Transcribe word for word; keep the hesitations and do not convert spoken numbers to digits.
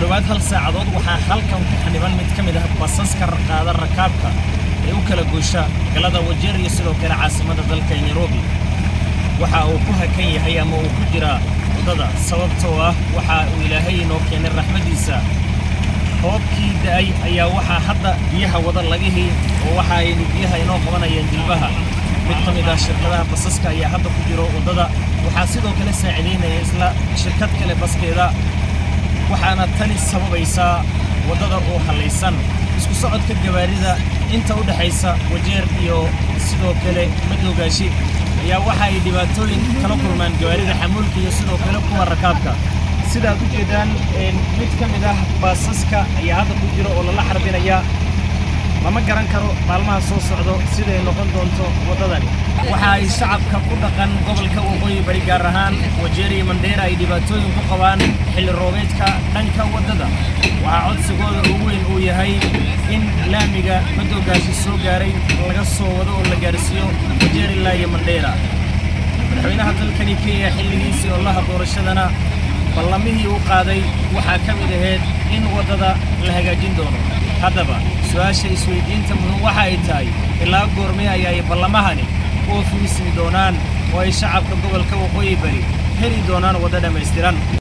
kudhawaad hal saacadood waxaa halkan ku xaniban mid ka mid ah basaska qaada rakaabka ee u kala goosha galada Wajeer iyo sidoo kale caasimada dalka Nairobi. waxa uu ku hakan yahay ama uu ku jira wadada sababtoo ah waxa uu Ilaahay inoo keenay raxmadiisa. roobkii da'ay ayaa waxa hadda biyaha wada laga heli oo waxa ay biyaha inoo qabanayaan jilbaha. mid ka mid ah shirkadaha basaska ayaa hadda ku jiro wadada waxaa sidoo kale saacideynaya isla shirkad kale baskeeda waxaana tani sababaysa wadada oo halaysan isku socodka gawaarida inta u dhaxaysa Wajeer iyo sidoo kale Madowgaashi ayaa waxa ay dhibaatooyin kala kulmaan gawaarida xamuulka iyo sidoo kale kuwa rakaabka. sidaad u jeedaan mid ka mid ah basaska ayaa hadda ku jiro oo la xarbinaya lama garan karo maalmaha soo socdo sida ay noqon doonto wadadan. waxa ay shacabka ku dhaqan gobolka Waqooyi Bari gaar ahaan Wajeer iyo Mandheera ay dhibaatooyin ku qabaan xilli roobeedka dhanka wadada. waxa codsigooda ugu weyn uu yahay in laamiga Madowgaashi soo gaaray laga soo wado oo la gaarsiiyo Wajeer ilaa iyo Mandheera. madaxweynaha dalkani Kenya xilligiisii oo la doorashadana ballamihii uu qaaday waxa ka mid ahayd in wadada la hagaajin doono. haddaba su'aasha isweydiinta muhiim waxa ay tahay ilaa goormee ayay ballamahani oo fulismi doonaan oo ay shacabka gobolka Waqooyi Bari heli doonaan wada dhameystiran.